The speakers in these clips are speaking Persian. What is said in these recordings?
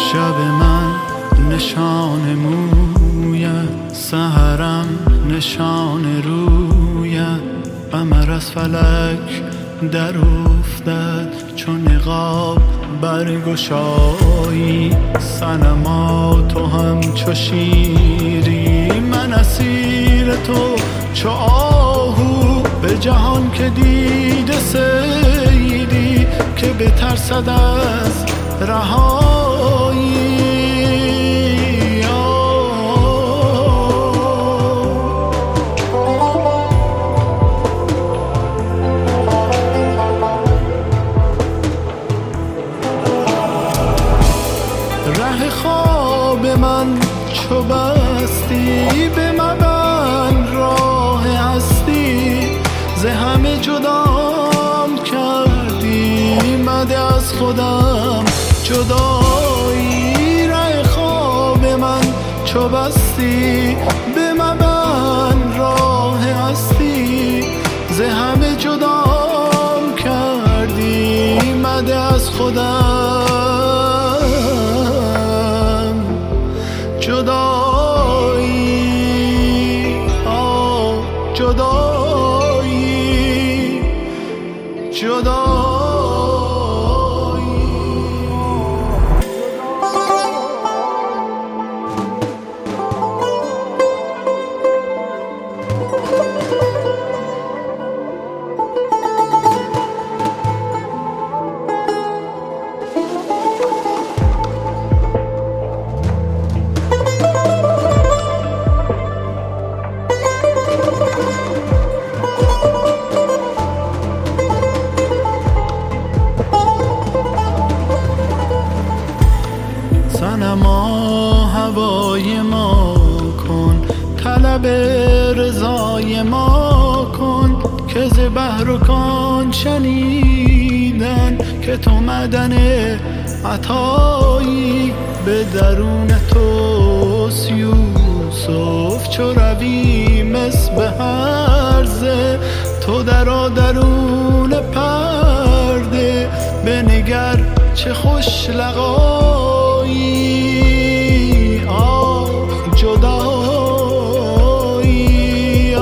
شب من نشان مویت، سحرم نشان رویت. قمر از فلک در افتد چون نقاب برگشایی. صنما تو هم چو شیری، من اسیر تو چو آهو. به جهان که دیده صیدی که بترسد از رهایی. ره خواب من چو بستی، به مبند راه هستی. ز همه جدام کردی، مده از خودم جدایی. ره خواب من چو بستی، به مبند راه هستی. ز همه جدام کردی، مده از خودم جدایی. جدایی جدایی. صنما هوای ما کن، طلب رضای ما کن. که ز بحر و کان شنیدن که تو معدن عطایی. به درون توست یوسف چو روی مس به هرزه. تو درآ درون پرده، بنگر چه خوش لقایی. جدایی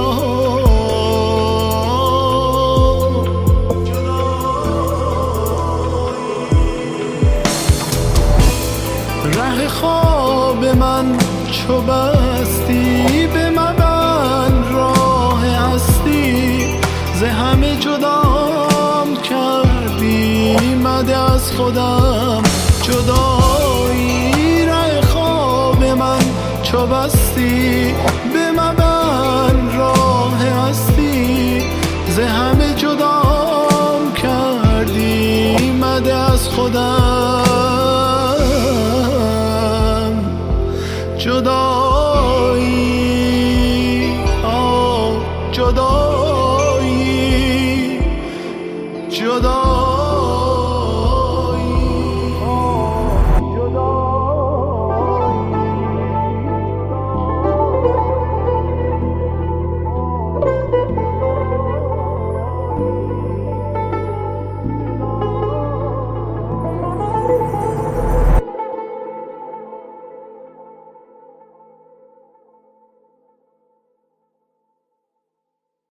ره خواب من چو بستی، به مبند راه هستی. ز همه جدام کردی، مده از خودم جدایی. ره خواب من چو بستی، به مبند راه هستی. ز همه جدام کردی، مده از خودم جدا.